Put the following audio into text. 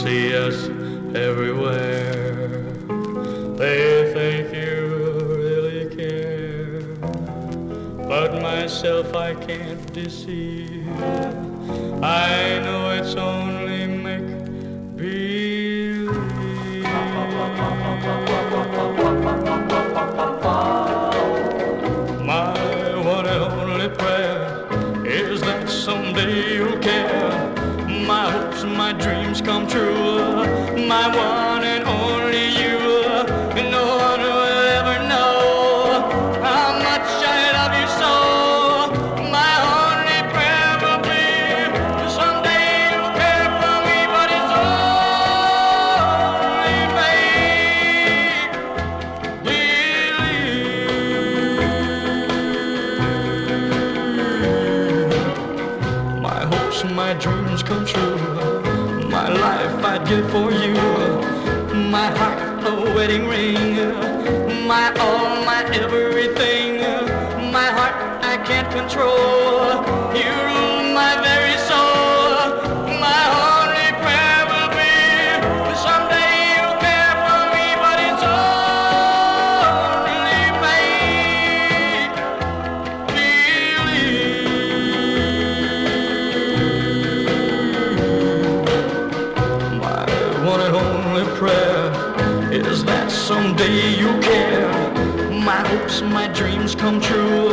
see us everywhere. They think you really care, but myself I can't deceive. I know it's only make-believe. My one and only prayer is that someday you'll care. My hopes, my dreams come true. My one and only you. No one will ever know how much I love you so. My only prayer will be someday you'll care for me, but it's only make-believe. My hopes, my dreams come true. My life I'd give for you. My heart, a wedding ring. My all, my everything. My heart I can't control. You rule my very soul. My only prayer will be someday you'll care for me, but it's only make-believe. My one and only prayer is that someday you'll care. My hopes, my dreams come true.